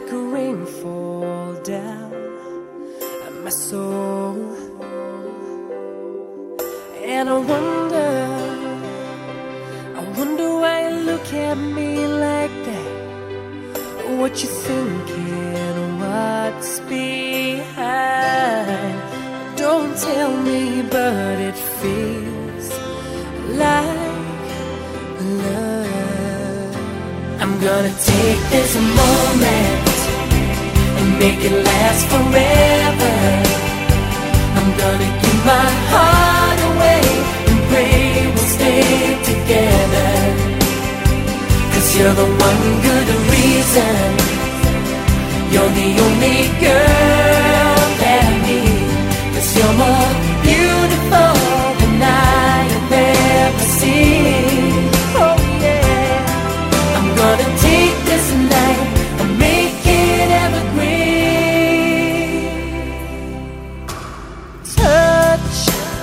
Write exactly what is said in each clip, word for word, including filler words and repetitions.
like a rain fall down on my soul. And I wonder, I wonder why you look at me like that. What you thinking, what's behind? Don't tell me, but it feels like love. I'm gonna take this moment and make it last forever. I'm gonna give my heart away and pray we'll stay together. 'Cause you're the one good reason. You're the only girl that I need. 'Cause you're more beautiful than I have ever seen. Oh yeah. I'm gonna take this night and make it evergreen. Touch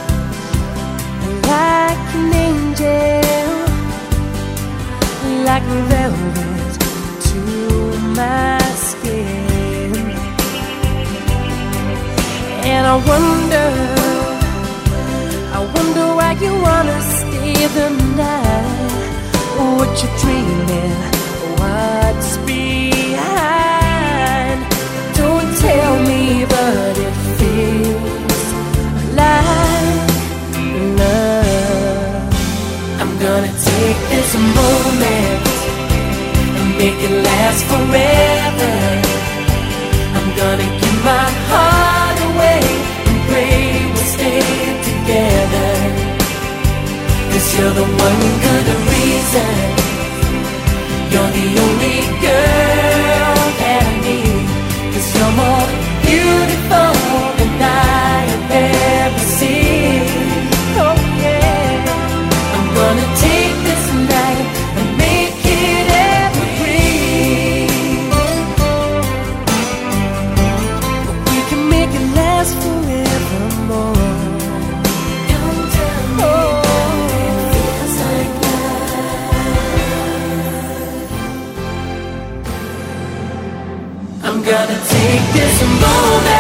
like an angel, like velvet to my skin. And I wonder, I wonder why you wanna stay the night. What you dreaming, what's behind? Don't tell me, but it feels like love. I'm gonna take this moment and make it last forever. I'm gonna give my heart away and pray we'll stay together. 'Cause you're the one good reason. You're the only girl that I need. 'Cause you're more beautiful than I have ever seen. Oh yeah. I'm gonna take this night and make it evergreen. We can make it last forevermore. Don't tell me it feels like love. I'm gonna take this moment